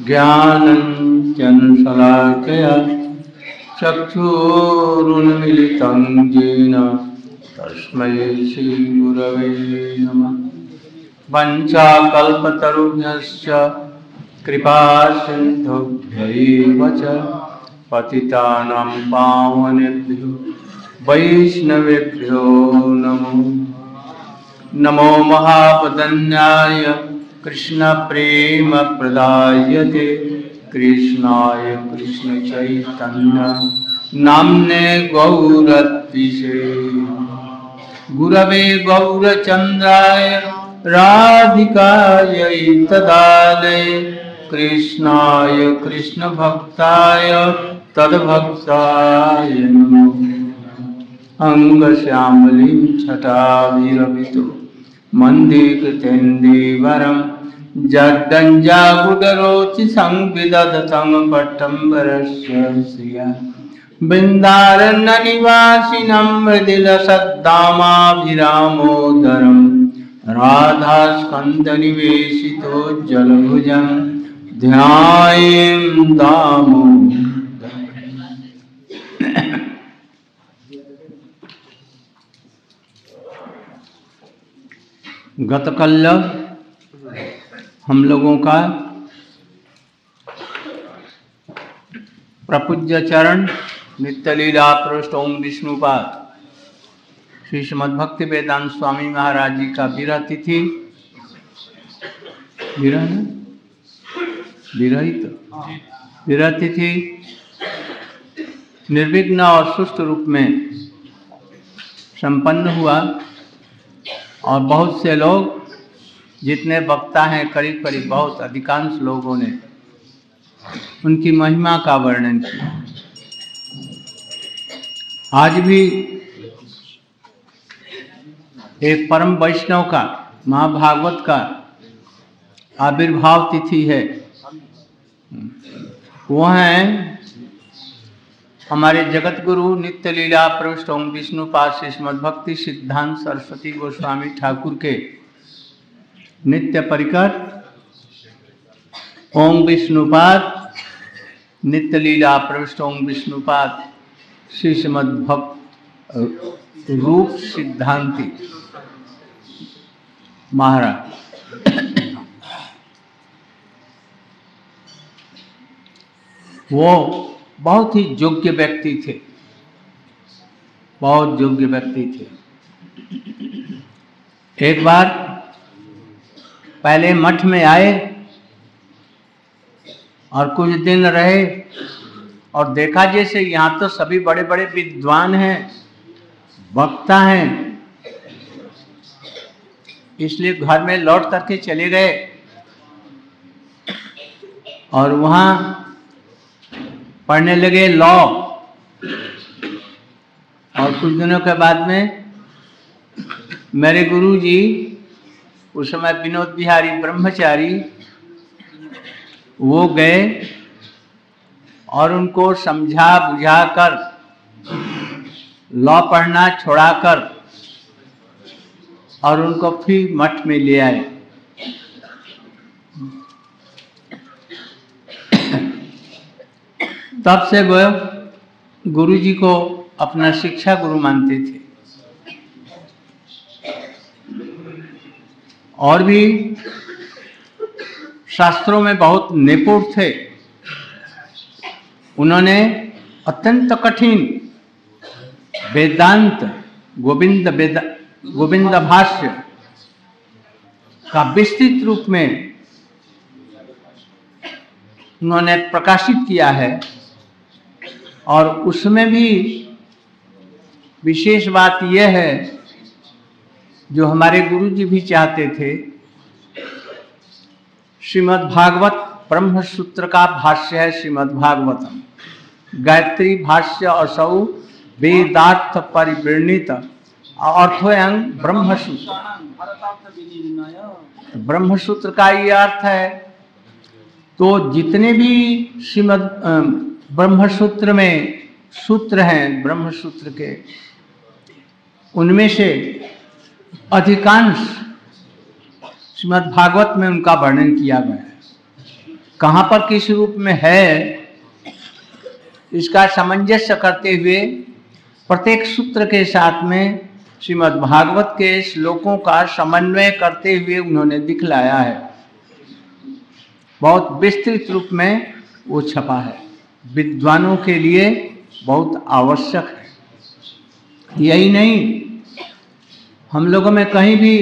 ज्ञानञ्जनशलाकया चक्षुरुन्मिलितं येन तस्मै श्रीगुरवे नमः। वञ्चाकल्पतरुभ्यश्च कृपासिन्धुभ्यैव च पतितानां पावनेभ्यो वैष्णवेभ्यो नमो नमो। महापदन्याय कृष्णप्रेमप्रदायते कृष्णाय कृष्णचैतन्य नाम्ने गौरत्विषे गुरवे गौरचन्द्राय राधिकायै तदालये कृष्णाय कृष्णभक्ताय तद्भक्ताय नमो। अंगश्यामलीं छटाभिरभितो मन्दीकृतेन्दीवरं जड्डञ्जागुडरोचि संविदधतं पट्टम्बरस्य श्रिया बिन्दारण्यनिवासिनं मृदिलसद्दामाभिरामोदरं राधास्कन्दनिवेशितो जलभुजं ध्यायेन् दामोदरम्। गतकल्य हम लोगों का प्रपूज्य चरण नित्यलीला पृष्ठ ओम विष्णुपाद श्री श्रीमद्भक्ति वेदांत स्वामी महाराज जी का विरह तिथि विरह तिथि निर्विघ्न और सुष्ट रूप में संपन्न हुआ और बहुत से लोग जितने वक्ता हैं करीब करीब बहुत अधिकांश लोगों ने उनकी महिमा का वर्णन किया। आज भी एक परम वैष्णव का महाभागवत का आविर्भाव तिथि है। वो हैं हमारे जगत गुरु नित्य लीला प्रविष्ट ओम विष्णुपाद श्रीमद्भक्ति सिद्धांत सरस्वती गोस्वामी ठाकुर के नित्य परिकर ओम विष्णुपाद नित्य लीला प्रविष्ट ओम विष्णुपाद श्रीमद्भक्त रूप सिद्धांति महाराज। वो बहुत ही योग्य व्यक्ति थे, बहुत योग्य व्यक्ति थे। एक बार पहले मठ में आए और कुछ दिन रहे और देखा जैसे यहाँ तो सभी बड़े बड़े विद्वान हैं, वक्ता हैं, इसलिए घर में लौट करके चले गए और वहाँ पढ़ने लगे लॉ। और कुछ दिनों के बाद में मेरे गुरुजी उस समय विनोद बिहारी ब्रह्मचारी वो गए और उनको समझा बुझा कर लॉ पढ़ना छोड़ाकर और उनको फिर मठ में ले आए। तब से वह गुरुजी को अपना शिक्षा गुरु मानते थे। और भी शास्त्रों में बहुत निपुण थे। उन्होंने अत्यंत कठिन वेदांत गोविंद भाष्य का विस्तृत रूप में उन्होंने प्रकाशित किया है। और उसमें भी विशेष बात यह है जो हमारे गुरु जी भी चाहते थे, श्रीमद् भागवत ब्रह्म सूत्र का भाष्य है श्रीमद् भागवतम। गायत्री भाष्य असौ वेदार्थ परिवृणित अर्थोयं ब्रह्मसूत्र। ब्रह्मसूत्र का ये अर्थ है। तो जितने भी श्रीमद् ब्रह्मसूत्र में सूत्र हैं ब्रह्मसूत्र के, उनमें से अधिकांश श्रीमद् भागवत में उनका वर्णन किया गया है। कहाँ पर किस रूप में है, इसका सामंजस्य करते हुए प्रत्येक सूत्र के साथ में श्रीमद् भागवत के श्लोकों का समन्वय करते हुए उन्होंने दिखलाया है। बहुत विस्तृत रूप में वो छपा है, विद्वानों के लिए बहुत आवश्यक है। यही नहीं, हम लोगों में कहीं भी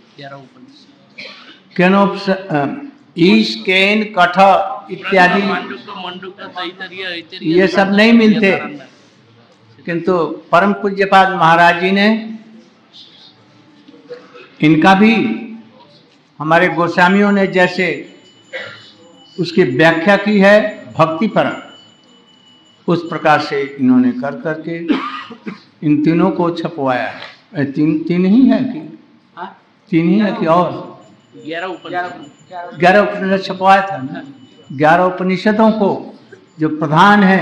ईश, केन, कठ इत्यादि ये सब नहीं मिलते, किंतु परम पूज्यपाद महाराज जी ने इनका भी हमारे गोस्वामियों ने जैसे उसकी व्याख्या की है भक्ति पर, उस प्रकार से इन्होंने कर करके इन तीनों को छपवाया है। तीन ही है कि तीन ही है कि और 11 उपनिषद छपवाया था ना। 11 उपनिषदों को जो प्रधान है,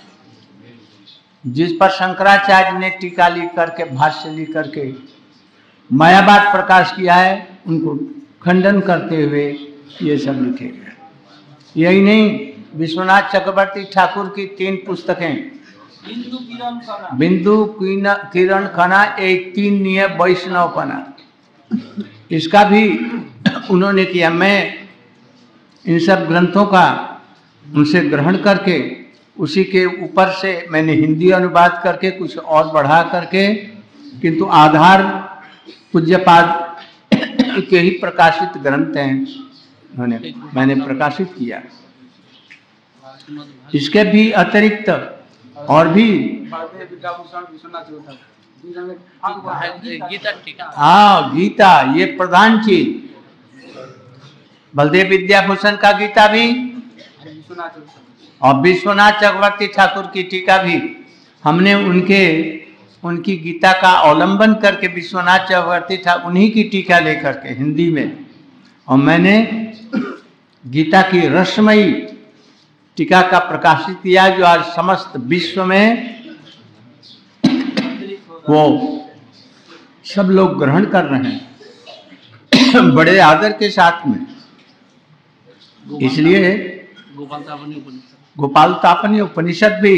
जिस पर शंकराचार्य ने टीका लिख करके, भाष्य लिख करके मायावाद प्रकाश किया है, उनको खंडन करते हुए ये सब लिखे गए। यही नहीं, विश्वनाथ चक्रवर्ती ठाकुर की 3 पुस्तकें, बिंदु किरण खना, एक 3 नियम वैष्णवपना, इसका भी उन्होंने किया। मैं इन सब ग्रंथों का उनसे ग्रहण करके उसी के ऊपर से मैंने हिंदी अनुवाद करके कुछ और बढ़ा करके, किंतु आधार पूज्यपाद के ही प्रकाशित ग्रंथ हैं, मैंने प्रकाशित किया। इसके भी अतिरिक्त और भी गीता ये प्रधान चीज, बलदेव विद्याभूषण का गीता भी और विश्वनाथ चक्रवर्ती ठाकुर की टीका भी हमने उनकी गीता का अवलंबन करके विश्वनाथ चक्रवर्ती ठाकुर उन्हीं की टीका लेकर के हिंदी में, और मैंने गीता की रसमयी टीका का प्रकाशित किया, जो आज समस्त विश्व में वो सब लोग ग्रहण कर रहे हैं बड़े आदर के साथ में। इसलिए गोपाल तापनी उपनिषद भी,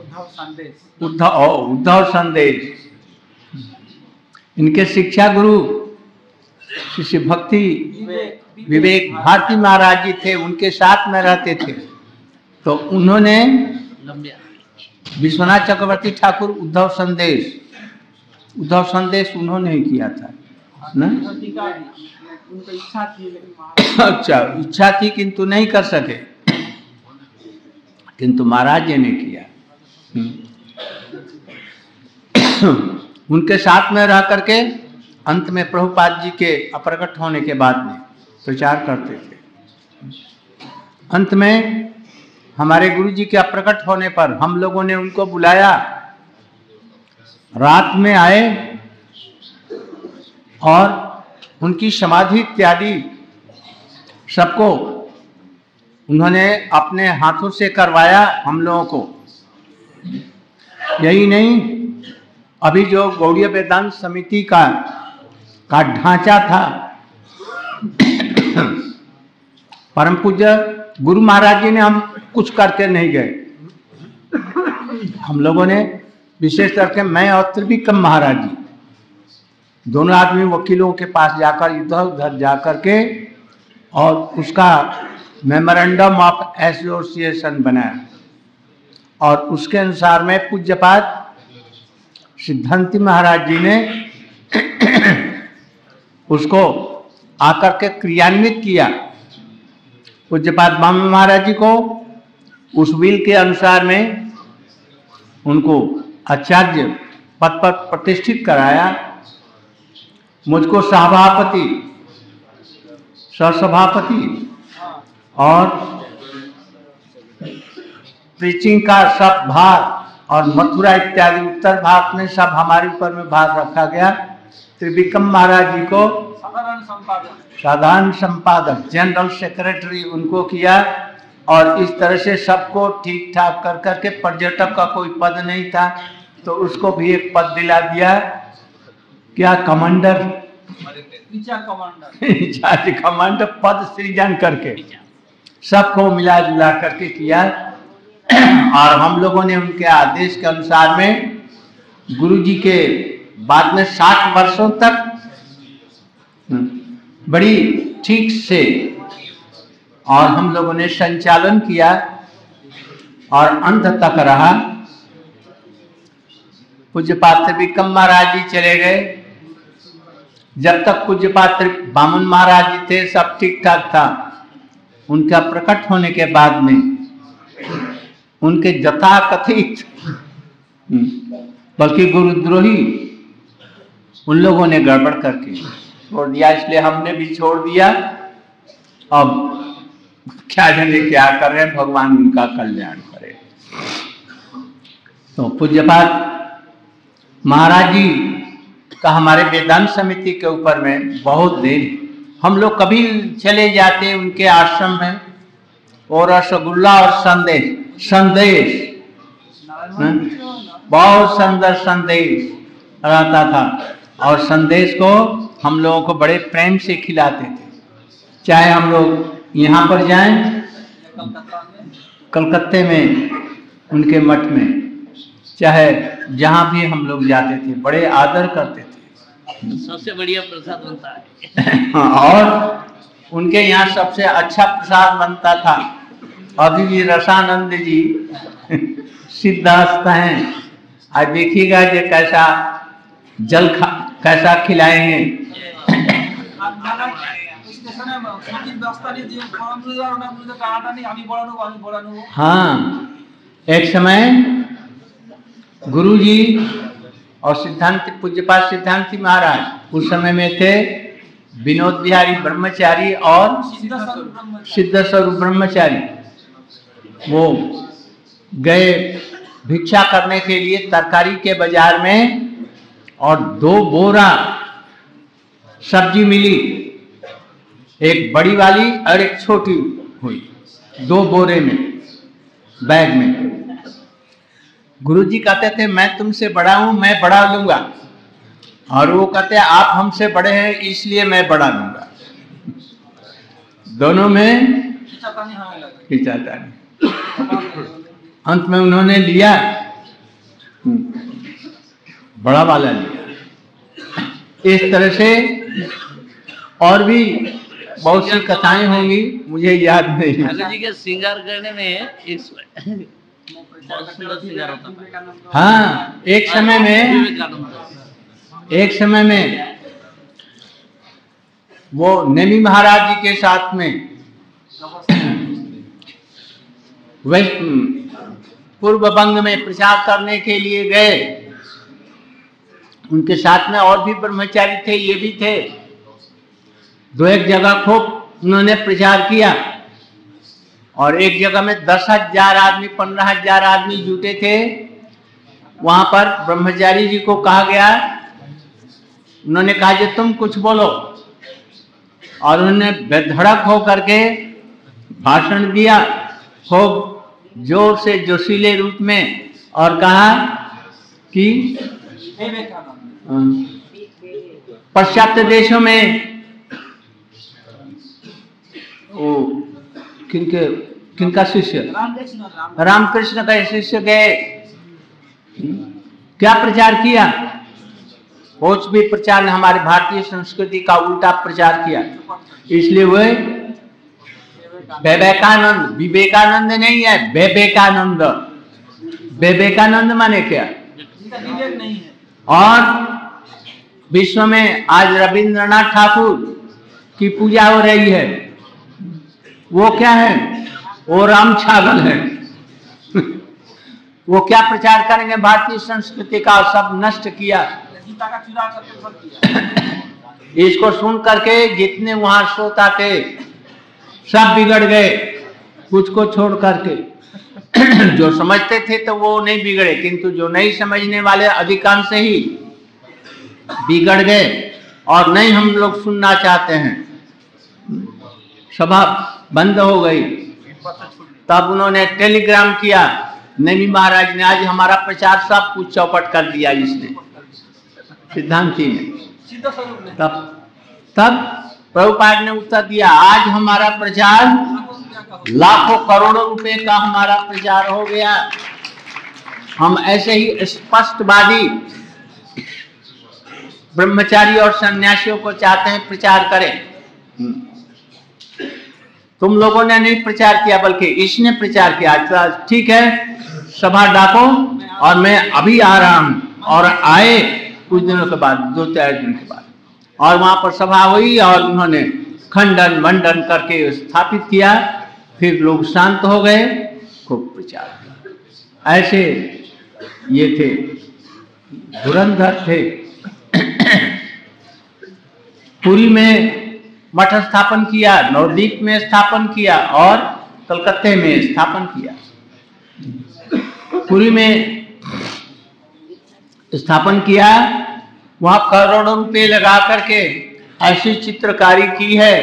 उद्धव संदेश, इनके शिक्षा गुरु शिष्य भक्ति विवेक भारती महाराज जी थे, उनके साथ में रहते थे, तो उन्होंने विश्वनाथ चक्रवर्ती ठाकुर उद्धव संदेश उन्होंने ही किया था ना। अच्छा, इच्छा थी किंतु नहीं कर सके, किंतु महाराज जी ने किया। उनके साथ में रह करके अंत में प्रभुपाद जी के अप्रकट होने के बाद में प्रचार करते थे। अंत में हमारे गुरु जी के अप्रकट होने पर हम लोगों ने उनको बुलाया, रात में आए और उनकी समाधि इत्यादि सबको उन्होंने अपने हाथों से करवाया हम लोगों को। यही नहीं, अभी जो गौड़ीय वेदांत समिति का ढांचा था, परम पूज्य गुरु महाराज जी ने हम कुछ करके नहीं गए। हम लोगों ने विशेष करके मैं और त्रिविक्रम महाराज जी दोनों आदमी वकीलों के पास जाकर इधर उधर जाकर के और उसका मेमोरेंडम ऑफ एसोसिएशन बनाया, और उसके अनुसार में पूज्यपाद सिद्धांति महाराज जी ने उसको आकर के क्रियान्वित किया। पूज्यपाद बामन महाराज जी को उस विल के अनुसार में उनको आचार्य पद पर प्रतिष्ठित कराया, मुझको सभापति, सहसभापति और प्रीचिंग का सब भाग और मथुरा इत्यादि उत्तर भाग में सब हमारे ऊपर में भाग रखा गया। त्रिविक्रम महाराज जी को साधारण संपादक, जनरल सेक्रेटरी उनको किया, और इस तरह से सबको ठीक ठाक कर करके, पर्यटक का कोई पद नहीं था तो उसको भी एक पद दिला दिया, क्या कमांडर कमांडर पद सृजन करके सबको मिला जुला करके किया। और हम लोगों ने उनके आदेश के अनुसार में गुरुजी के बाद में 60 वर्षों तक बड़ी ठीक से और हम लोगों ने संचालन किया और अंत तक रहा। पूज्यपात त्रिविक्रम महाराज जी चले गए। जब तक पूज्यपात बामन महाराज जी थे सब ठीक ठाक था। उनका प्रकट होने के बाद में उनके जथा कथित बल्कि गुरुद्रोही उन लोगों ने गड़बड़ करके छोड़ दिया, इसलिए हमने भी छोड़ दिया। अब क्या जाने क्या कर रहे हैं, भगवान उनका कल्याण करे। तो पूज्यपात महाराज जी का हमारे वेदांत समिति के ऊपर में बहुत देर, हम लोग कभी चले जाते उनके आश्रम में और रसगुल्ला और संदेश बहुत सुंदर संदेश रहता था और संदेश को हम लोगों को बड़े प्रेम से खिलाते थे। चाहे हम लोग यहाँ पर जाएं कलकत्ते में उनके मठ में, चाहे जहाँ भी हम लोग जाते थे बड़े आदर करते थे। सबसे बढ़िया प्रसाद बनता है। और उनके यहाँ सबसे अच्छा प्रसाद बनता था। अभी भी रसानंद जी सिद्धहस्त हैं, आज देखिएगा जो कैसा जल कैसा खिलाएंगे। हाँ, एक समय गुरुजी और सिद्धांत पूज्यपाद सिद्धांति महाराज उस समय में थे विनोद बिहारी ब्रह्मचारी और सिद्ध स्वरूप ब्रह्मचारी। वो गए भिक्षा करने के लिए तरकारी के बाजार में और 2 बोरा सब्जी मिली, एक बड़ी वाली और एक छोटी हुई, 2 बोरे में बैग में। गुरुजी कहते थे मैं तुमसे बड़ा हूं, मैं बड़ा लूंगा, और वो कहते आप हमसे बड़े हैं इसलिए मैं बड़ा लूंगा। दोनों में खिंचातानी। अंत में उन्होंने लिया, बड़ा वाला लिया। इस तरह से और भी बहुत सी कथाएं होंगी, मुझे याद नहीं। ठाकुर जी के श्रृंगार करने में बहुत सुंदर श्रृंगार होता था। हाँ, एक समय में वो नेमी महाराज जी के साथ में पूर्व बंग में प्रचार करने के लिए गए। उनके साथ में और भी ब्रह्मचारी थे, ये भी थे। 2-1 जगह खूब उन्होंने प्रचार किया और एक जगह में 10,000 आदमी 15,000 आदमी जुटे थे। वहां पर ब्रह्मचारी जी को कहा गया, उन्होंने कहा कि तुम कुछ बोलो, और उन्होंने बेधड़क हो करके भाषण दिया खूब जोर से जोशीले रूप में, और कहा कि पाश्चात्य देशों में वो किनका शिष्य, रामकृष्ण का शिष्य गए, क्या प्रचार किया, कुछ भी प्रचार, हमारे भारतीय संस्कृति का उल्टा प्रचार किया। इसलिए वह विवेकानंद नहीं है, विवेकानंद। विवेकानंद माने क्या? और विश्व में आज रविंद्रनाथ ठाकुर की पूजा हो रही है, वो क्या है? वो राम छागल है। वो क्या प्रचार करेंगे? भारतीय संस्कृति का सब नष्ट किया। इसको सुन करके जितने वहां श्रोता थे सब बिगड़ गए, कुछ को छोड़ करके। जो समझते थे तो वो नहीं बिगड़े, किंतु जो नहीं समझने वाले अधिकांश ही बिगड़ गए और नहीं हम लोग सुनना चाहते हैं। सभा बंद हो गई। तब उन्होंने टेलीग्राम किया, नेमी महाराज ने, आज हमारा प्रचार सब कुछ चौपट कर दिया इसने, सिद्धांति ने। तब प्रभुपाद ने उत्तर दिया, आज हमारा प्रचार लाखों करोड़ों रुपए का हमारा प्रचार हो गया। हम ऐसे ही स्पष्टवादी ब्रह्मचारी और सन्यासियों को चाहते हैं प्रचार करें। तुम लोगों ने नहीं प्रचार किया, बल्कि इसने प्रचार किया। ठीक है, सभा डाको और मैं अभी आ रहा हूं। और आए कुछ दिनों के बाद, 2-4 दिन के बाद, और वहां पर सभा हुई और उन्होंने खंडन मंडन करके स्थापित किया। फिर लोग शांत हो गए, खूब प्रचार किया। ऐसे ये थे, धुरंधर थे। पुरी में मठ स्थापन किया, नवद्वीप में स्थापन किया और कलकत्ते में स्थापन किया। पुरी में स्थापन किया, वहां करोड़ों रुपए लगा करके ऐसी चित्रकारी की है।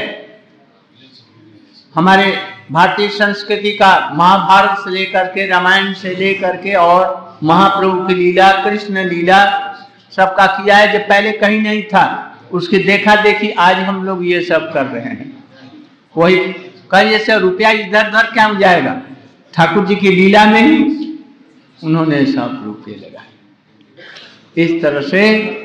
हमारे भारतीय संस्कृति का महाभारत से लेकर के, रामायण से लेकर के और महाप्रभु की लीला, कृष्ण लीला सबका किया है, जो पहले कहीं नहीं था। उसकी देखा देखी आज हम लोग ये सब कर रहे हैं। वही कहीं से रुपया इधर उधर क्या हो जाएगा, ठाकुर जी की लीला में ही उन्होंने सब रुपये लगाए। इस तरह से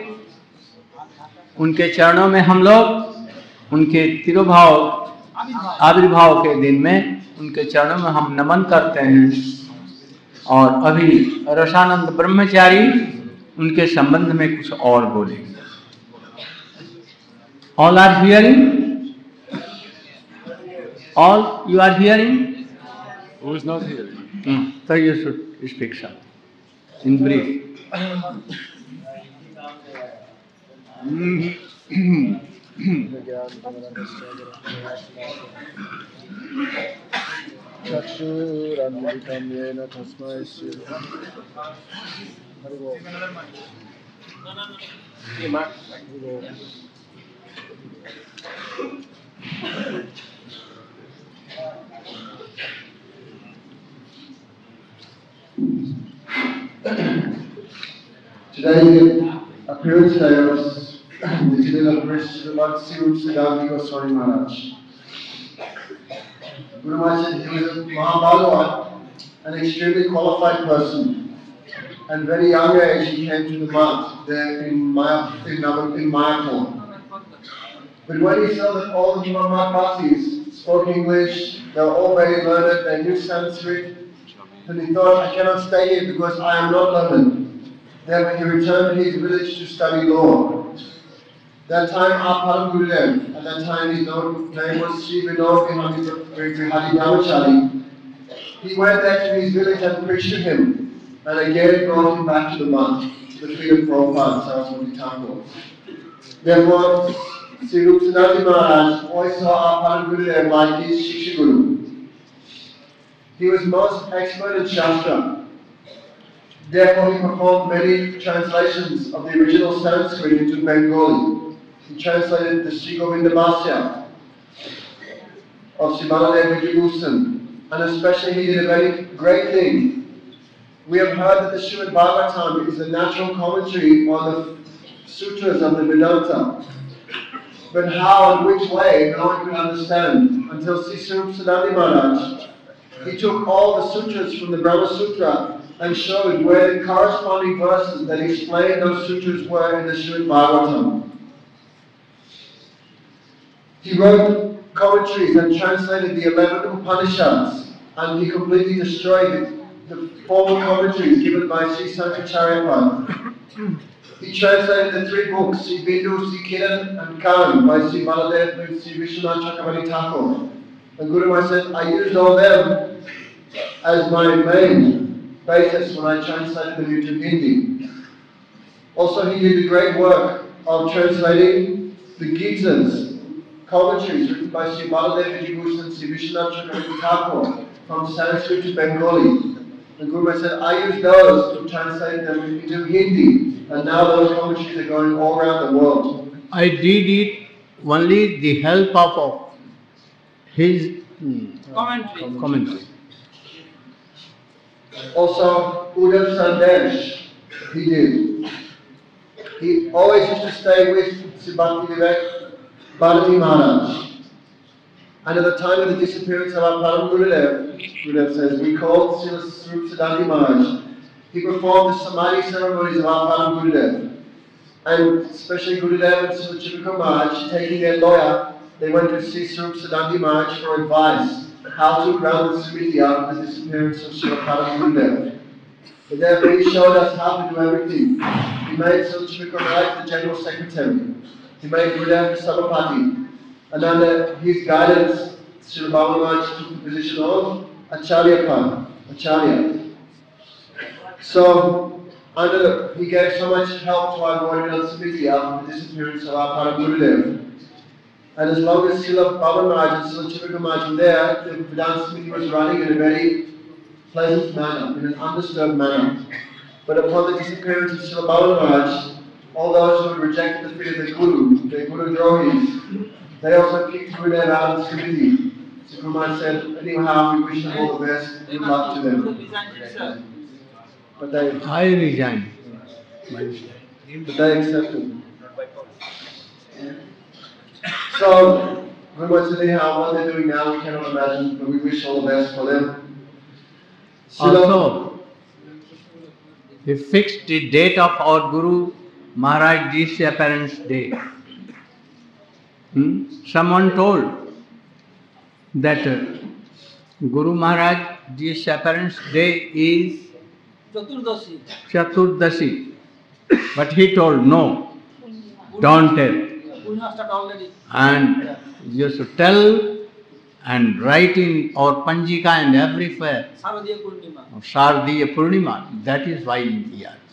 उनके चरणों में हम लोग उनके तिरुभाव आविर्भाव के दिन में उनके चरणों में हम नमन करते हैं। और अभी रसानंद ब्रह्मचारी उनके संबंध में कुछ और बोलेंगे। All are hearing? All you are hearing? Who is not hearing? So you should speak something in brief. चक्षुरन्वितं येन तस्मै Shri Today appearance today was the Titila Srimad Sirup Siddhartha Goswami Maharaj. Guru Maharaj said he was a Mahabhagavat, an extremely qualified person, and very young age he came to the mount there in Mayapur. But when he saw that all the Mahapasis spoke English, they were all very learned, they knew Sanskrit, and he thought, I cannot stay here because I am not learned. Then he returned to his village to study law. That time our Param Gurudev, at that time his name was Sri Vinod Vihari Brahmachari. He went back to his village and preached to him, and again brought him back to the month, to the feet of Prabhupada, Saraswati Thakur. Therefore, Sri Rup Sanatana Maharaj always saw our Param Gurudev like his Shiksha Guru. He was most expert in Shastra. Therefore, he performed many translations of the original Sanskrit into Bengali. He translated the Sri Govinda Bhashya of Sri Baladev Vijayabhushan, and especially he did a very great thing. We have heard that the Srimad Bhagavatam is a natural commentary on the sutras of the Vedanta. But how and which way, no one could understand until Sri Swarup Siddhanta Maharaj. He took all the sutras from the Brahma Sutra and showed where the corresponding verses that explained those sutras were in the Srimad Bhagavatam. He wrote commentaries and translated the 11 Upanishads, and he completely destroyed the former commentaries given by Sri Sankaracharya. He translated the 3 books, Sri Bindu, Sri Kiran and Karan by Sri Baladev and Sri Vishwanath Chakravarti Thakur. And Guru Maharaj said, I used all them as my main basis when I translated them into Hindi. Also, he did the great work of translating the Gita's commentaries written by Sri Baladev Vijayabhushan and Sri Vishwanath Chakravarti Thakur from Sanskrit to Bengali. And Guru Maharaj said, I used those to translate them into Hindi, and now those commentaries are going all around the world. I did it only the help of his commentary. Also, Uddhav Sandesh, he did. He always used to stay with Sri Bhakti Vivek Bharati Maharaj. And at the time of the disappearance of our Param Gurudev, Gurudev says, we called Srila Swarup Siddhanti Maharaj. He performed the Samadhi ceremonies of our Param Gurudev. And especially Gurudev and Srila Chipika Maharaj, taking their lawyer, they went to see Swarup Siddhanti Maharaj for advice how to ground the Smriti after the disappearance of Srila Param Gurudev. But therefore he showed us how to do everything. He made Srila Chipika Maharaj the General Secretary. He made Gurudev the Sabapati. And under his guidance, Srila Baba Maharaj took the position of Acharya. So, he gave so much help to our Gauriya Samiti after the disappearance of our Param Gurudev. And as long as Srila Baba Maharaj and Srila Chipika Maharaj were there, the Vedanta Samiti was running in a very pleasant manner, in an undisturbed manner. But upon the disappearance of Srila Baba Maharaj, all those who had rejected the feet of the Guru Drohis, they also kicked Gurudev out of the Samiti. So Guru Maharaj said, anyhow, we wish them all the best, good luck to them. But they, I resigned. but they accepted. So, Guru Maharaj said, anyhow, what they're doing now, we cannot imagine, but we wish all the best for them. Also, he fixed the date of our Guru Maharaj disappearance day. Someone told that Guru Maharaj disappearance day is Chaturdashi. But he told, no, don't tell. And you should tell and write in our Panjika and everywhere. Shardiya Purnima. That is why we are.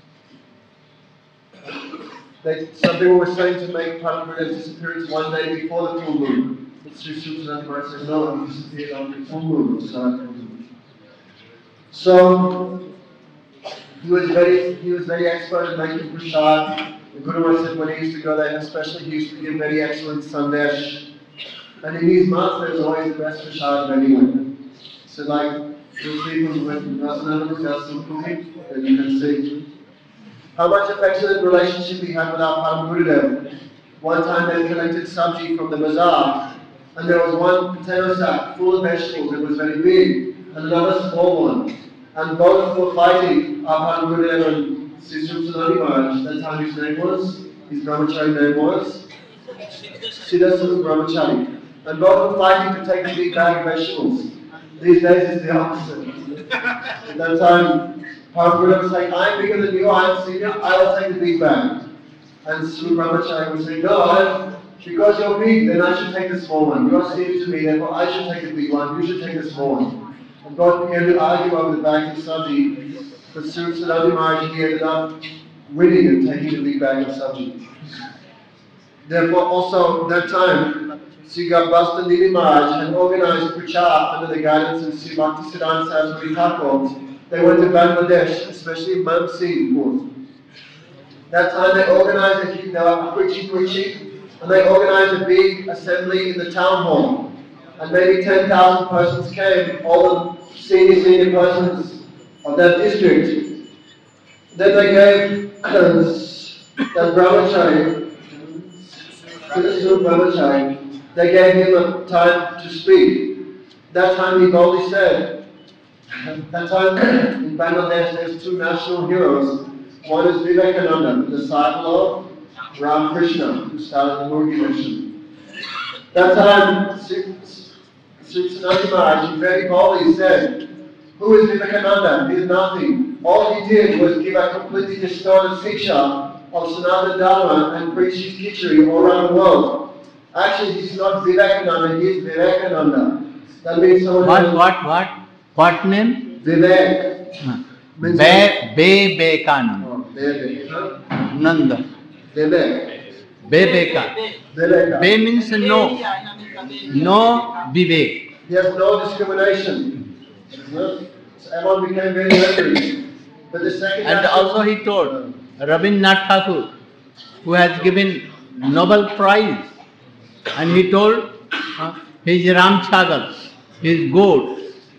Some people were saying to make Param Gurudev's disappearance one day before the full moon. But Sri Siddhanta Maharaj said, no, he disappeared on the full moon. So, he was very expert at making prasad. The Guru Maharaj said when he used to go there, especially he used to give very excellent sandesh. And in his mouth there was always the best prasad of anyone. So like, you'll see from when Nasananda that you can see how much affectionate relationship we had with our Param Gurudev. One time they collected sabji from the bazaar, and there was one potato sack full of vegetables that was very big, and another small one. And both were fighting, our Param Gurudev and Sri Siddhanta Maharaj. That's how his name was, his brahmachari name was Siddhaswara Brahmachari. And both were fighting to take the big bag of vegetables. These days it's the opposite. At that time, Param Gurudev was like, I'm bigger than you, I'm senior, I will take the big bag. And Sri Brahmachari was saying, no, because you're big, then I should take the small one. You're senior to me, therefore I should take the big one, you should take the small one. And God began to argue over the bag of sabji, but Sri Siddhanta Maharaj, he ended up winning and taking the big bag of sabji. Therefore also, that time, Sri Garbhasta Nini Maharaj had organized Prachar under the guidance of Sri Bhaktisiddhanta Saraswati Thakur. They went to Bangladesh, especially Mamsingpur. That time they organized and they organized a big assembly in the town hall. And maybe 10,000 persons came, all the senior persons of that district. Then they gave that brahmachari, Siddhaswara Brahmachari, they gave him a time to speak. That time he boldly said, that time in Bangladesh there's two national heroes. One is Vivekananda, the disciple of Ramakrishna, who started the Murgi mission. That time Sri Siddhanta Maharaj, he very boldly said, who is Vivekananda? He is nothing. All he did was give a completely distorted siksha of Sanatana Dharma and preach his khichdi all around the world. Actually, he's not Vivekananda, he is Vivekananda. That means someone What name? Vivek. Vivekananda. Nanda. Vivek. Viveka. Be means no. No Vivek. He has no discrimination. So everyone became very angry. But the second And also he told Rabindranath Tagore, who has given Nobel Prize, and he told his Ram Chagal, his goat.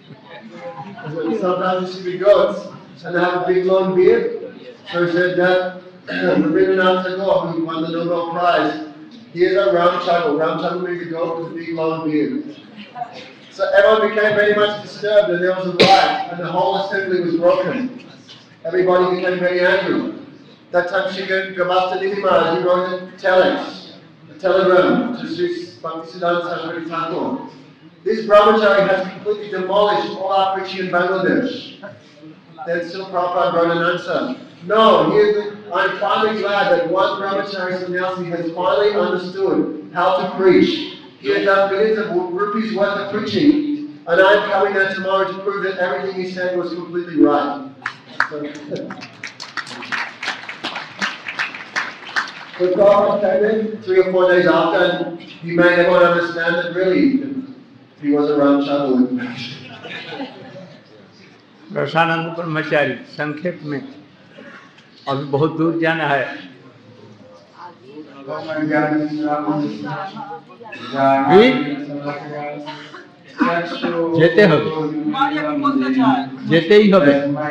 Sometimes you see the goats and they have a big long beard. So he said that Rabindranath Tagore, who won the Nobel Prize, Here's a Ramchagal. Ramchagal means a dog with a big long beard. So everyone became very much disturbed, and there was a riot, and the whole assembly was broken. Everybody became very angry. That time Gabasta Nidhi Maharaj, he wrote a telex, a telegram to Sri Bhaktisiddhanta Saraswati Thakur. This brahmachari has completely demolished all our preaching in Bangladesh. Then Srila Prabhupada wrote an answer. No, I'm finally glad that one brahmachari sannyasi has finally understood how to preach. He has done millions of rupees worth of preaching, and I'm coming there tomorrow to prove that everything he said was completely right. So Prabhupada came in 3 or 4 days after, and he made everyone understand that really he was a Ramchagal. रसानंद ब्रह्मचारी संक्षेप में अभी बहुत दूर जाना है। যেতে হবে, যেতেই হবে।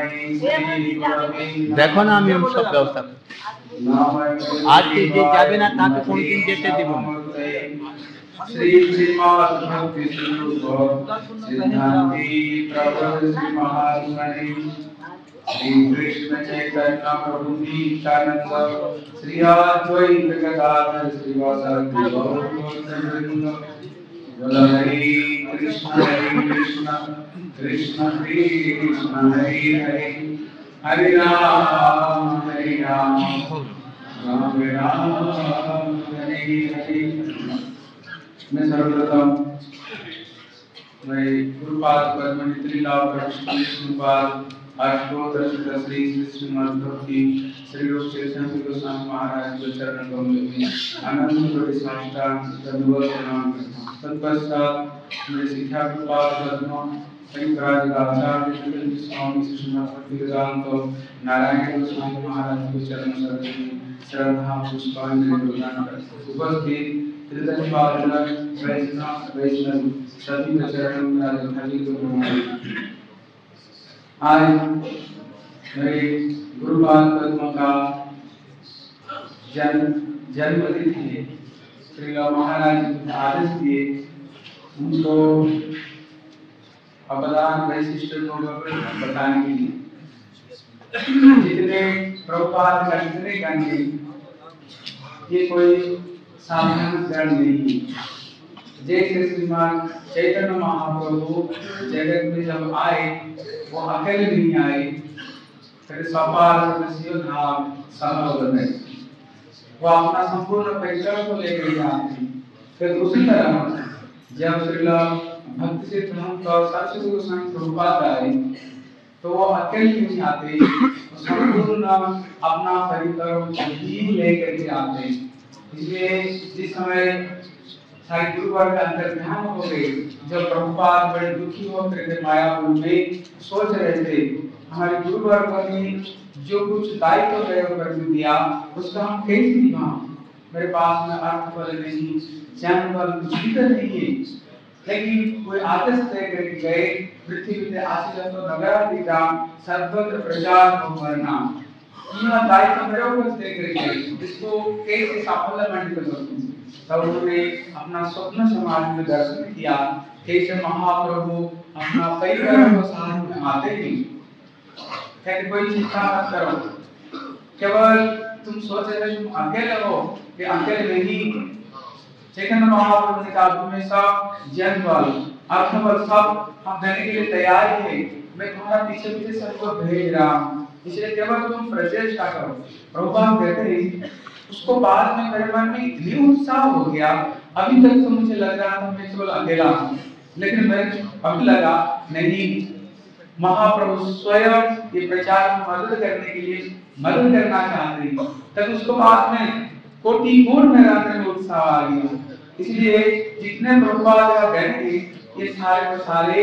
দেখো না আমি সব ব্যবস্থা করছি। আজকে যে যাবে না তাকে কোনদিন যেতে দেব না। श्री श्रीमद् भक्ति सिद्धांति प्रभु श्री महात्मने श्री कृष्ण चैतन्य प्रभु नित्यानंद श्री अद्वैत गदाधर श्रीवासादि गौरवृंद हरे कृष्ण कृष्ण कृष्ण हरे हरे हरे राम राम राम हरे हरे। मैं सर्वप्रथम मैं गुरुपाद पद्मनित्री लाभ गुरुपाद अष्टोत्तर श्री श्रीमद् भक्ति श्री रूप श्री गोस्वामी महाराज के चरण कमल में आनंद कोटि साष्टांग दंडवत प्रणाम करता हूँ। तत्पश्चात मेरे शिक्षा गुरुपाद पद्म शंकराचार्य आचार्य स्वामी श्रीमद् भक्ति वेदांत नारायण गोस्वामी महाराज के चरण सरोज में श्रद्धा पुष्पांजलि प्रदान करता हूँ। उपस्थित वैष्णव सभी के चरणों में राजधानी को आज मेरे गुरुपाद पद्म का जन्मतिथि है। श्री महाराज ने आदेश दिए उनको अवदान वैशिष्ट को बताने के लिए। जितने प्रभुपाद का जितने गाने ये कोई साधारण गण नहीं। जैसे श्रीमान चैतन्य महाप्रभु जगत में जब आए वो अकेले नहीं आए, फिर सपाल धाम संभव है वो अपना संपूर्ण परिवार को लेकर आते। फिर उसी तरह जब श्रीला भक्ति सिद्धांत और सरस्वती गोस्वामी प्रभुपाद आए तो वो अकेले नहीं आते, संपूर्ण अपना परिवार ही लेकर के आते। इसलिए जिस समय सारे गुरुवार का अंतर्ध्यान हो गए, जब प्रभुपाद बड़े दुखी होकर के मायापुर में सोच रहे थे हमारे गुरुवार को जो कुछ दायित्व कर दिया उसका हम कैसे निभाएं। मेरे पास में अर्थ बल नहीं, ज्ञान बल कुछ भी नहीं है, लेकिन कोई आदेश दे करके गए पृथ्वी पे आशीष तो नगराधिका सर्वत्र प्रचार हो करना यह दायित्व मेरे ऊपर दे करके इसको कैसे साफल्यमंडित कर सकूं। तब उन्होंने अपना स्वप्न समाज में दर्शन किया कैसे महाप्रभु अपना परिवार को साथ में आते ही कहते कोई चिंता मत करो, केवल तुम सोच रहे तुम अकेले हो कि अकेले नहीं। चैतन्य महाप्रभु ने कहा तुम्हें सब ज्ञान बल अर्थ बल सब हम देने के लिए तैयार हैं, मैं तुम्हारा पीछे पीछे सबको भेज रहा हूँ, इसलिए केवल तुम प्रचेष्टा करो। प्रभुपाद कहते हैं उसको बाद में मेरे मन में इतनी उत्साह हो गया, अभी तक तो मुझे लग रहा था मैं केवल अकेला हूँ, लेकिन मैं अब लगा नहीं महाप्रभु स्वयं ये प्रचार में मदद करने के लिए मदद करना चाहते हैं। तब उसको बाद में कोटि गुण मेरे अंदर में उत्साह आ गया। इसलिए जितने प्रभुपाद का गण ये सारे के सारे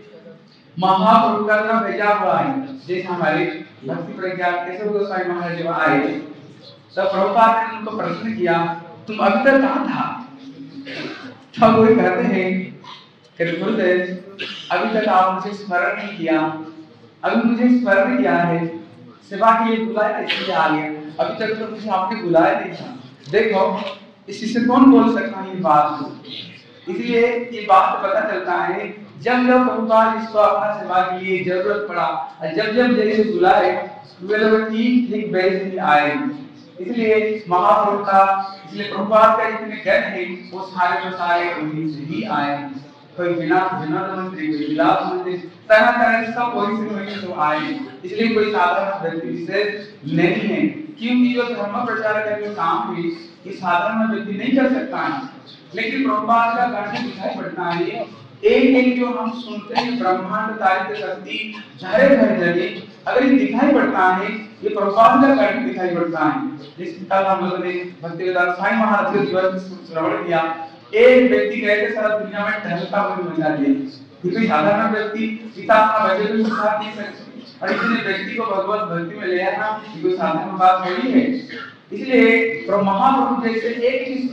महाप्रभु का तरफ भेजा हुआ है। जैसे हमारे भक्ति प्रज्ञा केशव गोस्वामी महाराज जब आए तब प्रभुपाद ने उनको प्रश्न किया तुम अभी तक कहाँ था? तब वो कहते हैं कि गुरुदेव अभी तक आप मुझे स्मरण नहीं किया, अभी मुझे स्मरण किया है, सेवा के लिए बुलाया इसलिए आ गया, अभी तक तो मुझे आपने बुलाया नहीं था। देखो इसी से कौन बोल सकता है ये बात को। इसलिए ये बात पता चलता है जब जब प्रभुपाद इसको अपना सेवा के लिए जरूरत पड़ा और जब जब जैसे बुलाए वे लोग ठीक ठीक वैसे ही आए। इसलिए महाप्रभु का इसलिए प्रभुपाद का जितने गण है वो सारे के सारे उन्हीं से ही आए। कोई बिना मंत्री, कोई विलास मंत्री, तरह तरह सब वही से वही तो आए। इसलिए कोई साधारण व्यक्ति विशेष नहीं है, क्योंकि जो धर्म प्रचार का जो काम है ये साधारण व्यक्ति नहीं कर सकता है। लेकिन प्रभुपाद का गण दिखाई पड़ता है, एक एक जो हम सुनते हैं ब्रह्मांड तारिक शक्ति चारे घर जगह अगर ये दिखाई पड़ता है ये प्रभुपाद का गण दिखाई पड़ता है। जिस कल हम लोगों ने भक्तिवेदांत स्वामी महाराज के दिवस श्रवण किया, एक व्यक्ति कहते सारा दुनिया में टहलता हुआ मचा दिया। ये कोई साधारण व्यक्ति पिता का वचन भी साथ नहीं सकता और इतने व्यक्ति को भगवत भक्ति में ले आना ये कोई साधारण बात नहीं है। इसलिए महाप्रभु जैसे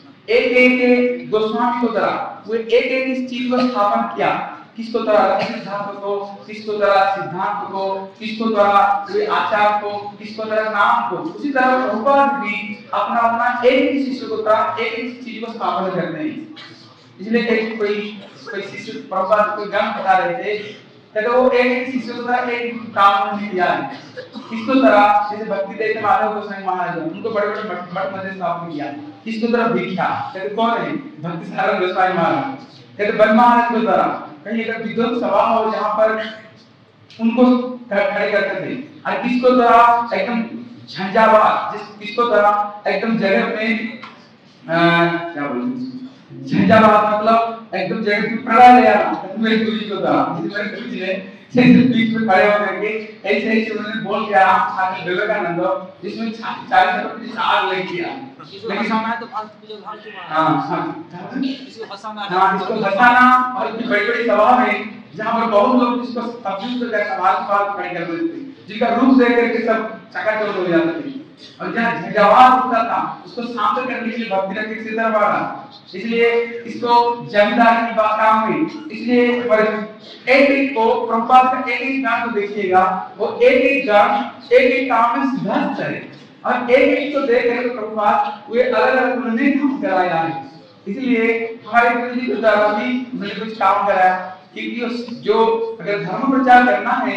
एक गोस्वामी को तरह वो एक इस चीज को स्थापन किया, किसको तरह सिद्धांत को, किसको तरह सिद्धांत को, किसको तरह आचार को, किसको तरह नाम को। उसी तरह प्रभुपाद भी अपना अपना एक शिष्य को तरह एक चीज को स्थापन करते हैं। इसलिए एक कोई शिष्य प्रभुपाद को ज्ञान बता रहे थे तो वो एक शिष्य को तरह एक काम नहीं किया है। किसको तरह जैसे भक्ति देते माधव गोसाई महाराज उनको बड़े बड़े मठ मंदिर स्थापन किया। किसको तरह भिक्षा कहते कौन है भक्ति सागर गोसाई महाराज। कहते बन महाराज को तरह कहीं एक विद्वत सभा हो जहाँ पर उनको खड़े करते थे। और किसको तरह एकदम झंझावात किसको तरह एकदम जगह में क्या बोलते झंझावात मतलब एकदम जगह में प्रलय ले आना मेरे गुरु जी को तरह मेरे गुरु जी ने बीच में खड़े होकर के ऐसे ऐसे उन्होंने बोल दिया स्वामी विवेकानंद जिसमें 40 आग लग गया। लेकिन है तो फालतू जो धाम की इसको फसाना और इतनी बड़ी बड़ी सभा में जहाँ पर बहुत लोग जिसको तब्दील कर सवाल खड़े कर देते थे, जिनका रूप देख करके सब चकाचौंध हो जाते थे। और जहाँ झंझावात होता था उसको शांत करने के लिए भक्ति रख के सिद्धर वाला, इसलिए इसको जमींदार की बात काम हुई। इसलिए एक एक को प्रभुपाद का एक एक गान को देखिएगा वो एक एक गान एक एक काम में सिद्धांत है और एक एक को देख कर प्रभुपाद वे अलग अलग उन्होंने काम कराया है। इसलिए हमारे गुरु जी के द्वारा भी उन्होंने कुछ काम कराया, क्योंकि जो अगर धर्म प्रचार करना है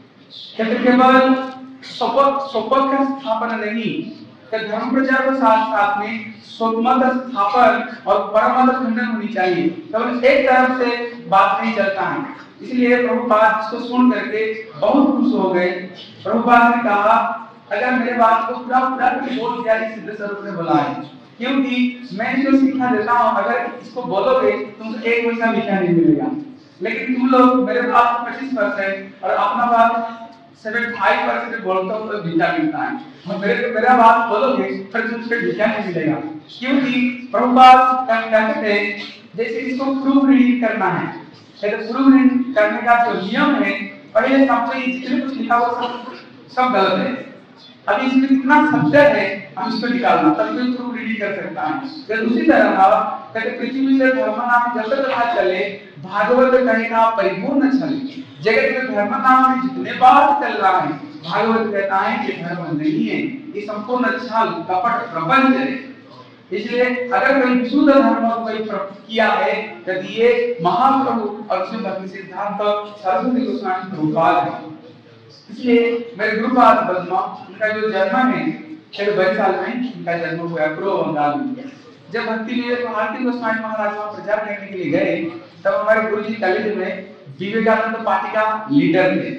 केवल सोपक का स्थापना नहीं, धर्म प्रचार के साथ साथ में स्वमत स्थापन और परमत खंडन होनी चाहिए। केवल एक तरफ से बात नहीं चलता है। इसलिए प्रभुपाद इसको सुन करके बहुत खुश हो गए। प्रभुपाद ने कहा अगर मेरे बात को पूरा बोल दिया इस सिद्ध स्वरूप ने बोला है, क्योंकि मैं जो शिक्षा देता हूँ अगर इसको बोलोगे तुमको एक पैसा भिक्षा नहीं मिलेगा। लेकिन तुम लोग मेरे बात 25% और अपना बात 75% बोलता हूँ तो भिक्षा मिलता है और मेरा बात बोलोगे फिर तुमसे भिक्षा नहीं मिलेगा। क्योंकि प्रभुपाद कहते थे जैसे इसको प्रूफ रीडिंग करना है, प्रूफ रीडिंग करने का जो नियम है पहले सबसे जितने कुछ लिखा हुआ सब गलत है। अभी इसमें कितना सत्य है हम इसको निकालना तब कोई प्रूफ रीडिंग कर सकता है। फिर उसी तरह कहते पृथ्वी से धर्म नाम जब तक पता चले भागवत कहेगा परिपूर्ण चले। जगत में धर्म नाम में जितने बात चल रहा है भागवत कहता है कि धर्म नहीं है, ये संपूर्ण छल कपट प्रपंच है। इसलिए अगर कोई शुद्ध धर्म को कोई किया है तो ये महाप्रभु और उसमें भक्ति सिद्धांत सरस्वती गोस्वामी प्रभुपाद है। इसलिए मेरे गुरुपाद पद्मा उनका जो जन्म है 22 साल में उनका जन्म हुआ पूर्व बंगाल में। जब भक्ति विवेक भारती गोस्वामी महाराज वहां प्रचार करने के लिए गए तब हमारे गुरुजी कॉलेज में विवेकानंद पार्टी का लीडर थे।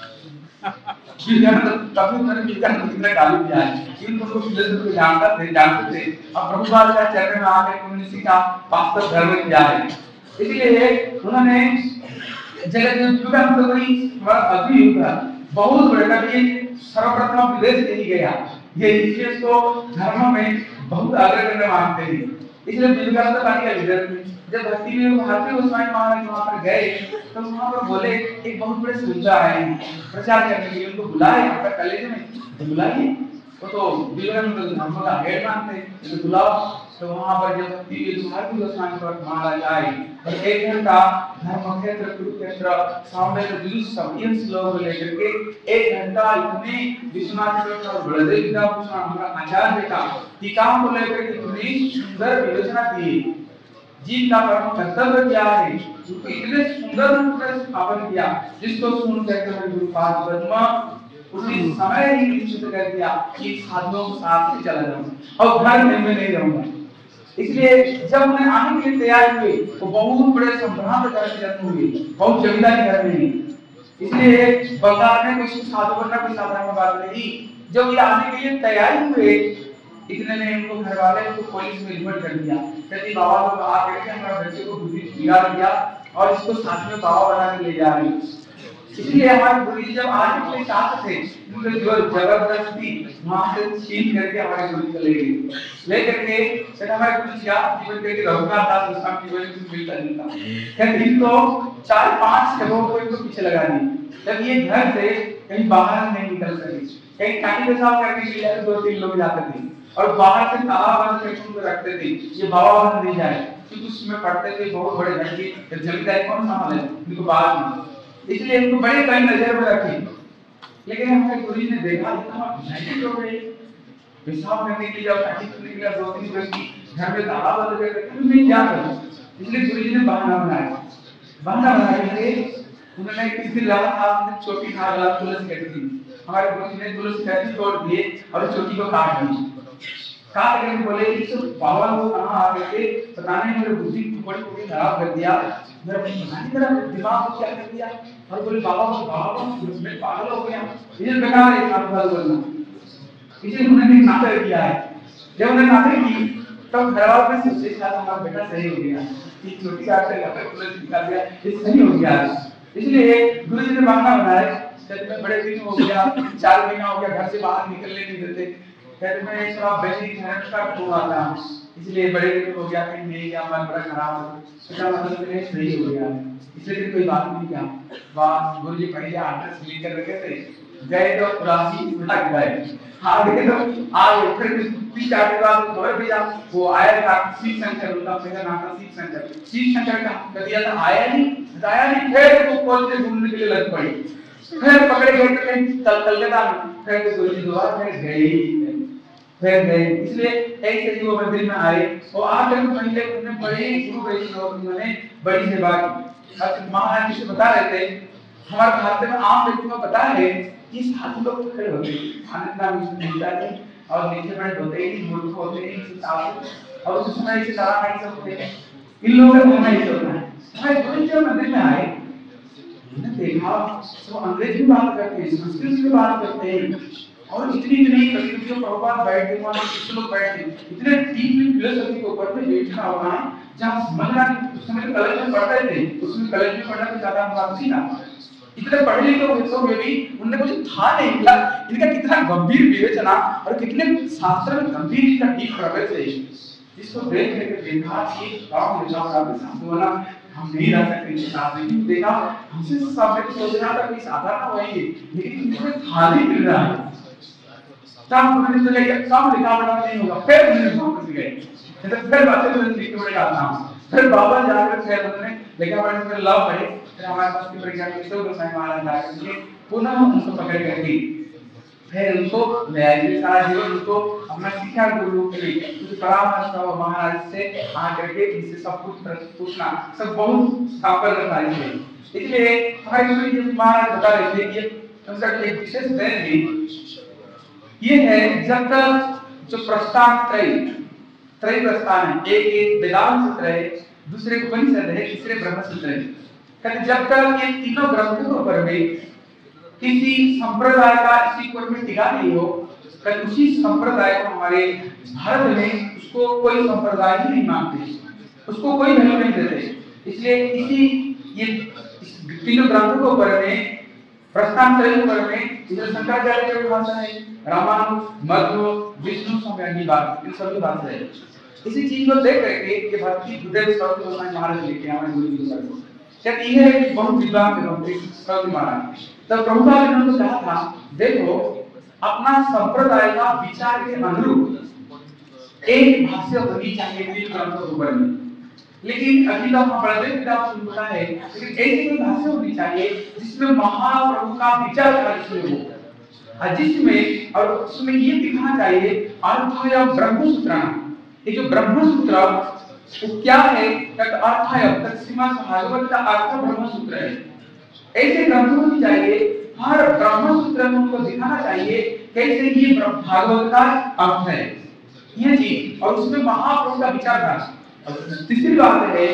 कभी उन्होंने विवेकानंद कितना गाली दिया है, उनको फिलोसफी जानते थे और प्रभुपाद का चरण में आकर उन्होंने सीखा वास्तव धर्म क्या है। इसलिए उन्होंने जगत में विवेकानंद कोई बड़ा अद्भुत था, बहुत बड़ा कभी सर्वप्रथम विदेश नहीं गया, ये इसलिए इसको धर्म में बहुत अग्रगण्य मानते हैं। इसलिए विवेकानंद पार्टी का लीडर थे। जब भक्ति में भारती गोस्वामी महाराज वहां पर गए तो वहां पर बोले एक बहुत बड़े संत आए प्रचार करने के लिए, उनको बुलाए आपका कॉलेज में तो बुलाइए। वो तो विवेकानंद धर्म का हेड मानते हैं तो बुलाओ। तो वहां पर जब भारती गोस्वामी महाराज आए और 1 घंटा धर्म क्षेत्र कुरुक्षेत्र सामने में जुलूस सब इन लोगों को लेकर के 1 घंटा इतने विश्वनाथ और बलदेव का हमारा आचार्य का टीकाओं को लेकर इतनी सुंदर विवेचना की। जिनका परम कर्तव्य क्या है उनको इतने सुंदर रूप में स्थापन किया, जिसको सुन करके गुरुपाद ब्रह्मा उसी समय ही निश्चित कर दिया कि साधुओं के साथ ही चला जाऊंगा और घर में नहीं रहूंगा। इसलिए जब उन्हें आने के लिए तैयार हुए तो बहुत बड़े संभ्रांत घर में जन्म हुए, बहुत जमींदारी घर में। इसलिए बंगाल में कुछ साधु बनना कोई साधारण बात नहीं। जब ये आने के लिए तैयार हुए इतने में उनको घर वाले को पुलिस में रिपोर्ट कर दिया, कहती बाबा लोग आ करके हमारे बच्चे को बुद्धि बिगाड़ दिया और इसको साथ में बाबा बना के ले जा रहे हैं। इसलिए हमारे गुरु जी जब आने के लिए चाहते थे उन्होंने जो जबरदस्ती वहां से छीन करके हमारे गुरु चले गए, लेकर के फिर हमारे गुरु जी आप जीवन करके रघुनाथ दास गोस्वामी की वजह से मिलता नहीं था। कहते इनको 4-5 जगहों को इनको पीछे लगा दिए। जब ये घर से कहीं बाहर नहीं निकल सके, कहीं काटी पेशाब करने के लिए 2-3 लोग जाते थे और बाहर से ताला बंद करके उनको रखते थे, ये बाबा बन नहीं जाए, क्योंकि उसमें पढ़ते थे बहुत बड़े घर की जमींदारी कौन संभाले इनको बाद में, इसलिए इनको बड़े कई नजर में रखे। लेकिन हमारे गुरु जी ने देखा नहीं हो गए पेशाब करने के लिए और काटी करने के लिए 2-3 व्यक्ति घर में ताला बंद करके नहीं जा रहे, इसलिए गुरु जी ने बहाना बनाया कि उन्होंने किस दिन रहा था चोटी खा गया तुलसी कटी थी, हमारे गुरु जी ने तुलसी कटी तोड़ दिए और चोटी को काट दी। काट करके बोले कि तो बाबा लोग कहां आ गए थे, पता नहीं मेरे बुद्धि पूरी खराब कर दिया, मेरा मेरा दिमाग को क्या कर दिया, और बोले बाबा मैं पागल हो गया, ये बेकार है नाटक करना। इसलिए उन्होंने नाटक किया है। जब उन्होंने नाटक की तब घर वालों ने सोचे शायद हमारा बेटा सही हो गया, कि छोटी काट से लपट तुलसी निकाल दिया, ये सही हो गया। इसलिए गुरु जी ने बहाना बनाया, कहते मैं बड़े दिन हो गया, 4 महीना हो गया घर से बाहर निकलने नहीं देते, कहते मैं थोड़ा वैदिक धर्म का खोआ था, इसलिए बड़े दिन हो गया कि नहीं गया, मन बड़ा खराब हो, इसका मतलब मेरे सही हो गया, इसलिए कोई बात नहीं किया। वहाँ गुरु जी पहले एड्रेस लिख कर रखे थे, गए तो राशि उठा गए, आगे तो आगे फिर 3-4 दिन बाद खबर भेजा, वो आया था शिव शंकर, उनका पहला नाम था शिव शंकर का दिया था, आया नहीं, फिर वो कॉलेज से घूमने के लिए लग पड़ी, फिर पकड़े गए कलकत्ता में, फिर गुरु जी दोबारा फिर गए। इसलिए ऐसे ही वो मंदिर में आए और आकर पहले उन्होंने बड़े गुरु वैष्णव उन्होंने बड़ी सेवा की। अब महाराज जी से बता रहे थे हमारे भारत में आम व्यक्ति को पता है कि साधु लोग खड़े होते हैं, खाने का मिलता है और नीचे बड़े होते हैं, मूर्ख होते हैं, और उस समय से सारा नहीं सब होते हैं, इन लोगों का होना ही होता है। हमारे गुरु जी मंदिर में आए, उन्होंने देखा वो अंग्रेजी में बात करते हैं, संस्कृत में बात करते हैं, और इतनी नहीं कभी प्रभुपाद बैठे वहां कुछ लोग बैठे, इतने डीपली फिलोसफी के ऊपर में बैठना होगा जहां समझना उस समय कॉलेज में पढ़ते थे, उसमें कॉलेज में पढ़ना तो ज्यादा बात नहीं ना, इतने पढ़े लिखे बच्चों में भी उन्हें कुछ था नहीं, इनका कितना गंभीर विवेचना और कितने शास्त्र में गंभीर इनका डीप प्रवेश है, जिसको देख करके देखा कि गांव में जाओ साधु बना हम नहीं रह सकते इनके साथ, लेकिन देखा हमसे सब सोचना था कि साधारण होएंगे, लेकिन इनको थाली मिल रहा है, तब उन्होंने सोचा कि कम लिखा पढ़ा नहीं होगा, फिर उन्होंने वापस गए, फिर बातें उन्होंने लिखते पढ़े आता हूँ, फिर बाबा जाकर फिर उन्होंने लिखा पढ़े फिर लव पढ़े, फिर हमारे पास की परीक्षा में तो गोसाई महाराज जाकर के पुनः उनको पकड़ करके फिर उनको ले आए, सारा जीवन उनको अपना शिक्षा गुरु के लिए कुछ परामर्श का महाराज से आकर के इनसे सब कुछ पूछना, सब बहुत स्थापन रखा है। इसलिए हमारे गुरु जी महाराज बता रहे थे कि उनका एक विशेष दिन भी ये है जब तक जो प्रस्थान त्रय प्रस्थान है, एक वेदांत त्रय, दूसरे उपनिषद है, तीसरे ब्रह्मसूत्र है, कहते जब तक ये तीनों ग्रंथों पर में किसी संप्रदाय का इसी पर में टिका नहीं हो, कहते उसी संप्रदाय को हमारे भारत में उसको कोई संप्रदाय ही नहीं मानते, उसको कोई वैल्यू नहीं देते। इसलिए इसी ये तीनों ग्रंथों को पर में प्रस्थान त्रय पर में शंकराचार्य की भाषा है, रामानुज, मध्व, विष्णु स्वामी बात, इन सभी भाषा है। इसी चीज को देख करके ये भक्ति गुरुदेव स्वामी गोसाई महाराज लिखे हमारे गुरु जी को शायद ये है बहुत विद्वान स्वामी महाराज, तब प्रभुपाद ने उनको कहा था देखो अपना संप्रदाय का विचार के अनुरूप एक भाष्य होनी चाहिए तीन ग्रंथों के ऊपर में। लेकिन अभी तक हम पढ़ते किताब सुनता है, लेकिन ऐसी कोई भाष्य होनी चाहिए जिसमें महाप्रभु का विचार हो, जिसमें और उसमें ये दिखाना चाहिए अर्थाय ब्रह्मसूत्र। ये जो ब्रह्मसूत्र वो क्या है? अर्थाय श्रीमद् भागवत का अर्थ ब्रह्मसूत्र है। ऐसे ग्रंथ होनी चाहिए, हर ब्रह्मसूत्र में उनको दिखाना चाहिए कैसे ये भागवत का अर्थ है ये चीज, और उसमें महाप्रभु का विचार था। तीसरी बात है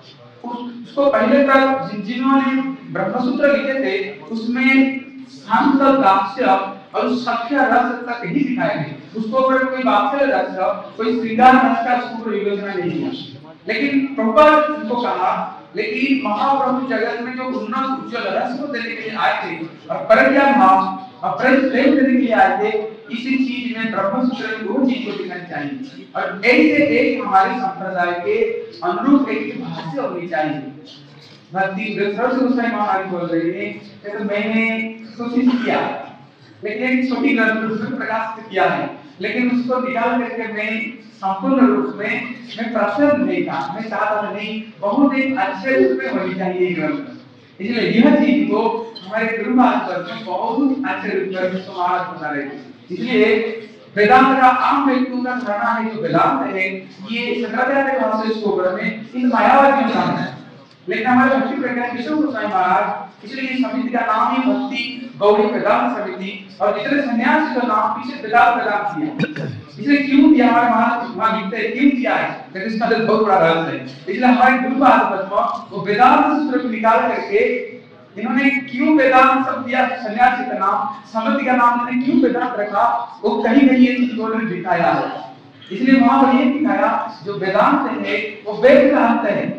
उसको पहले तक जिन्होंने ब्रह्मसूत्र लिखे थे उसमें शांत दास्य और सख्य रस तक ही दिखाए थे। उसको ऊपर कोई वात्सल्य रस, कोई श्रृंगार रस का उसको विवेचना नहीं किया। लेकिन प्रभुपाद उनको कहा, लेकिन महाप्रभु जगत में जो उन्नत उज्ज्वल रस को देने के लिए आए थे और परज्ञान भाव और प्रेम देने के लिए आए थे, इसी चीज में ब्रह्मसूत्र में वो चीज को दिखानी चाहिए। और ऐसे एक हमारे संप्रदाय के अनुरूप एक भाष्य होनी चाहिए। भक्ति सरस्वती गोस्वामी महाराज बोल रहे हैं कि मैंने कोशिश किया, लेकिन एक छोटी ग्रंथ उसमें प्रकाशित किया है, लेकिन उसको निकाल करके मैं संपूर्ण रूप में मैं प्रसन्न नहीं था, मैं चाहता था नहीं बहुत एक अच्छे रूप में होनी चाहिए ग्रंथ। इसलिए यह चीज को हमारे गुरु महाराज ने बहुत अच्छे रूप में समाज बना रहे थे। इसलिए वेदांत का आम व्यक्तियों का धारणा है जो वेदांत है ये शंकराचार्य के भाष्य इसको में इन मायावादियों का है। लेकिन हमारे भक्ति प्रज्ञान विष्णु गोस्वामी महाराज, इसलिए इस समिति का नाम ही भक्ति गौड़ी वेदांत समिति, और जितने सन्यासी का नाम पीछे वेदांत दिया। इसलिए क्यों दिया हमारे महाराज वहां लिखते हैं क्यों दिया है, लेकिन इसका बहुत बड़ा रहस्य है। इसलिए हमारे गुरु महाराज वो वेदांत सूत्र को निकाल करके इन्होंने क्यों वेदांत सब दिया, सन्यासी का नाम समिति का नाम इन्होंने क्यों वेदांत रखा, वो कहीं नहीं ये चीज उन्होंने दिखाया है। इसलिए वहां पर ये दिखाया जो वेदांत है वो वेद का अंत है।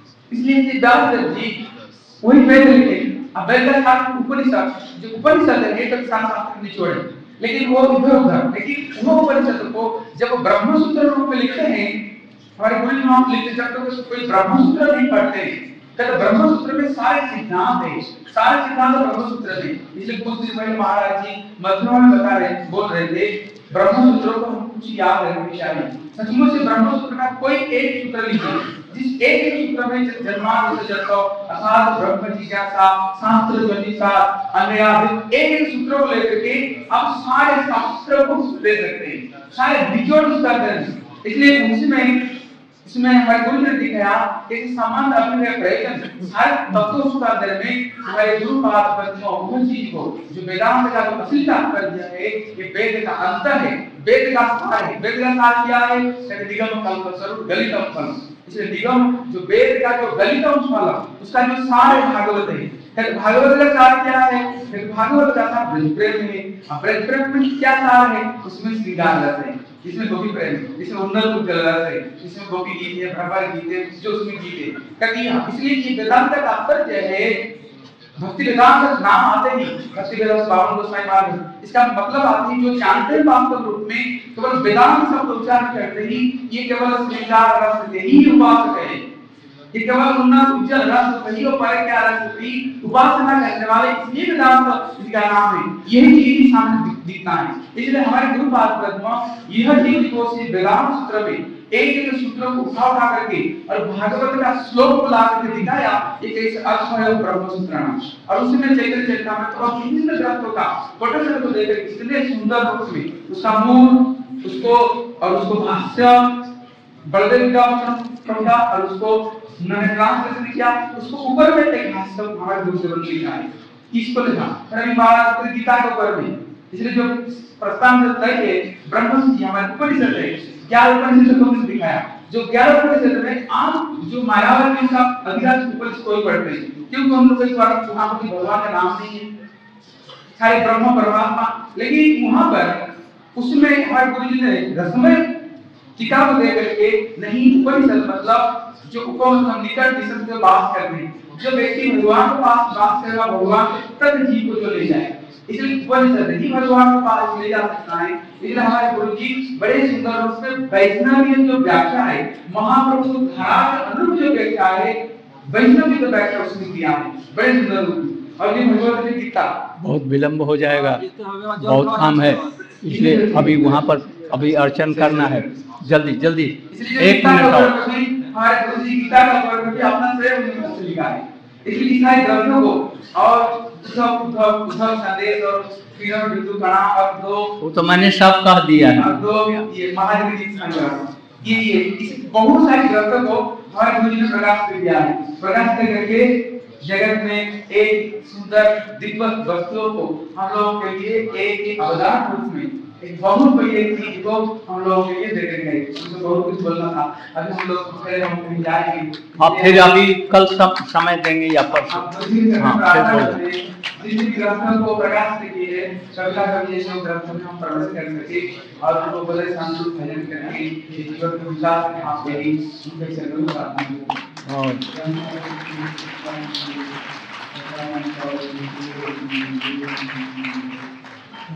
इसलिए सिद्धार्थ जी वही वेद लिखे। अब वेद का साथ उपनिषद, जो उपनिषद है ये तो शास्त्र निचोड़ है, लेकिन वो इधर उधर, लेकिन वो उपनिषद को जब ब्रह्मसूत्र रूप में लिखते हैं, हमारे गुरु महाराज लिखते जब कोई ब्रह्मसूत्र नहीं पढ़ते तो ब्रह्मसूत्र में सारे सिद्धांत है, सारे सिद्धांत ब्रह्मसूत्र में। इसलिए कुछ दिन पहले महाराज जी मधुरा में बता रहे बोल रहे थे ब्रह्मसूत्रों को हम कुछ याद रखना चाहिए। सचमुच से ब्रह्मसूत्र का कोई एक सूत्र लीजिए, जिस एक सूत्र में जन्माद्य से जतो अर्थात ब्रह्म जिज्ञासा शास्त्र ज्योतिषा अन्यादि एक सूत्र को लेकर के आप सारे शास्त्र को ले सकते हैं, सारे निचोड़ उसका कर। इसलिए इसमें हमारे गुरु ने दिखाया कि संबंध अपने प्रयोजन सारे तत्वों उसका अंदर में हमारे गुरु पाद पद्मों वो चीज को जो वेदांत का जो असली तात्पर्य है ये वेद का अंत है, वेद का सार है। वेद का सार क्या है? निगम कल्पस्वरूप गलितम फल। इसलिए निगम जो वेद का जो गलितम फल उसका जो सार है भागवत है। भागवत का सार क्या है? भागवत का सार ब्रज प्रेम है। ब्रज प्रेम में क्या सार है? उसमें श्रृंगार रस है, इसमें गोपी प्रेम, इसमें उन्नत उज्ज्वल रस है, इसमें गोपी गीत है, भ्रमर गीत है, जो उसमें गीत है कहती है। इसलिए ये वेदांत का तात्पर्य है। भक्ति वेदांत का नाम आते ही भक्ति वेदांत बावन गोस्वामी महाराज, इसका मतलब आते ही जो जानते हैं वास्तव रूप में केवल वेदांत शब्द उच्चारण करते ही ये केवल श्रृंगार रस ही उपासक है, ये केवल उन्नत उज्ज्वल रस वही पर क्या रस की उपासना करने वाले, इसलिए वेदांत इसका नाम है। यही चीज सामने दिखता है। इसलिए हमारे गुरु पाद पद्म यह चीज को से वेदांत सूत्र में एक एक सूत्रों को उठा करके और भागवत का श्लोक को ला करके दिखाया एक ऐसे अर्थ है ब्रह्म सूत्र। और उसी में चैतन्य चरितामृत और विभिन्न ग्रंथों का कोटेशन को लेकर इतने सुंदर रूप में उसका मूल उसको और उसको भाष्य बलदेव का पढ़ा और उसको उन्होंने ट्रांसलेशन किया, उसको ऊपर में एक भाष्य हमारे गुरु देव ने लिखा है। इसको लिखा रवि महाराज गीता के ऊपर में। इसलिए जो प्रस्ताव में तय है ब्रह्मसूत्र हमारे उपनिषद है, 11 उपनिषद को दिखाया। जो 11 उपनिषद में आम जो मायावादी का अधिकांश उपनिषद कोई पढ़ते हैं, क्योंकि उन लोगों के द्वारा वहां पर भगवान का नाम नहीं है, सारे ब्रह्म परमात्मा। लेकिन वहां पर उसमें हमारे गुरुजी ने रसमय टीका को दे करके नहीं उपनिषद मतलब जो उपनिषद निकट विषय से बात करते हैं, जो व्यक्ति भगवान के पास बात करेगा भगवान तक जीव को जो ले जाए, इसलिए उपनिषद ही भगवान के पास ले जा सकता है। इसलिए हमारे गुरुजी बड़े सुंदर रूप में वैष्णवीय जो व्याख्या है, महाप्रभु धारा के अनुरूप जो व्याख्या है, वैष्णवीय जो व्याख्या उसने किया है बड़े सुंदर रूप में। और ये भगवत गीता बहुत विलंब हो जाएगा, बहुत काम है, इसलिए अभी वहाँ पर अभी अर्चन करना है, जल्दी जल्दी, इसलिए 1 गीता मिनट का और। वर्ग भी हमारे गुरु जी गीता का वर्ग भी अपना स्वयं उन्होंने से लिखा है। इसलिए इन सारे ग्रंथों को और उद्धव संदेश और श्रीराम बिंदु कणा और दो वो तो मैंने सब कह दिया है। और दो ये महावीर जी संग्रह, ये इस बहुत सारे ग्रंथों को हमारे गुरु जी ने प्रकाश कर दिया है। प्रकाश करके जगत में एक सुंदर दिव्य वस्तुओं को हम लोगों के लिए एक अवदान रूप में एक बहुत बड़ी चीज को हम लोगों के लिए दे गए। हमको बहुत कुछ बोलना था, अभी हम लोग पहले हम कहीं जाएंगे। आप फिर अभी कल समय देंगे या परसों? हाँ, फिर बोलो। जिन ग्रंथों को प्रकाश किए कविता कवि जो ग्रंथों में हम प्रवेश कर सके और उनको बड़े शांति भजन करके जीवन को विकास आप मेरी उनके चरणों में प्रार्थना और